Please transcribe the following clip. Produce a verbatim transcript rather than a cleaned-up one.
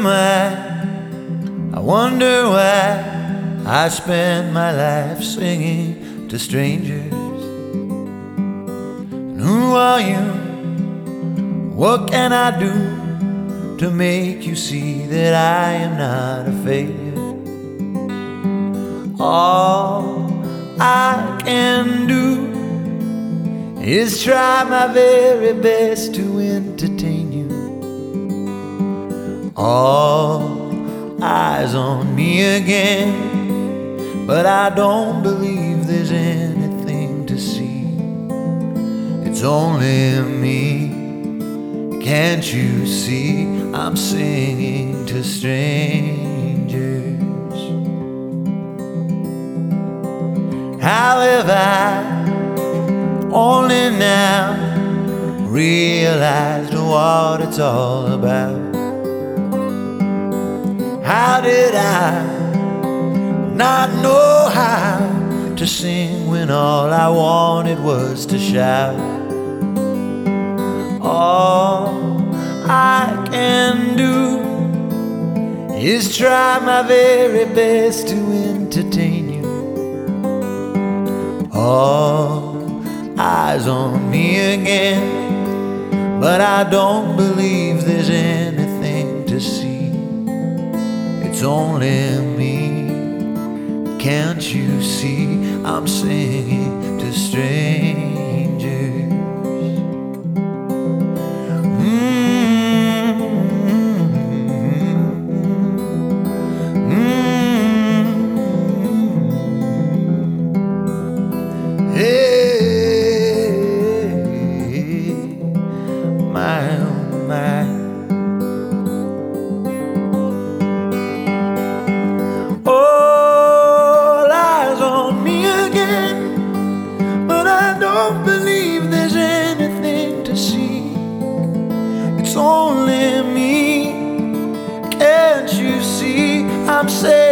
am I? I wonder why I spend my life singing to strangers. And who are you? What can I do to make you see that I am not a failure? All I can do is try my very best to entertain you. All eyes on me again, but I don't believe there's anything to see. It's only me. Can't you see I'm singing to strangers? How have I only now realized what it's all about? How did I not know how to sing when all I wanted was to shout? All I can do is try my very best to entertain you. All eyes on me again, but I don't believe there's anything to see. It's only me. Can't you see I'm singing to strangers? Don't believe there's anything to see. It's only me. Can't you see I'm saying